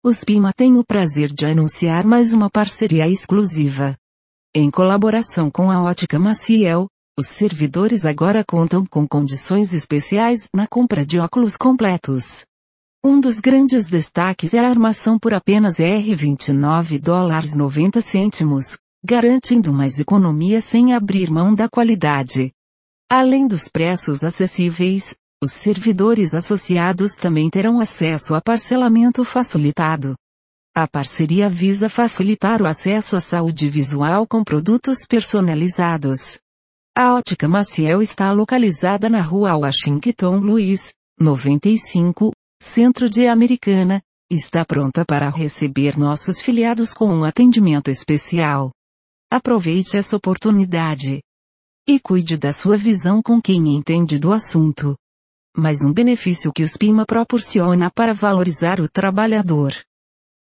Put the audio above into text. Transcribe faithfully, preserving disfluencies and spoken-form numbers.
Os Pima têm o prazer de anunciar mais uma parceria exclusiva. Em colaboração com a Ótica Maciel, os servidores agora contam com condições especiais na compra de óculos completos. Um dos grandes destaques é a armação por apenas R vinte e nove dólares e noventa centavos, garantindo mais economia sem abrir mão da qualidade. Além dos preços acessíveis, os servidores associados também terão acesso a parcelamento facilitado. A parceria visa facilitar o acesso à saúde visual com produtos personalizados. A Ótica Maciel está localizada na rua Washington Luiz, noventa e cinco, Centro de Americana, e está pronta para receber nossos filiados com um atendimento especial. Aproveite essa oportunidade. E cuide da sua visão com quem entende do assunto. Mais um benefício que os Pima proporciona para valorizar o trabalhador.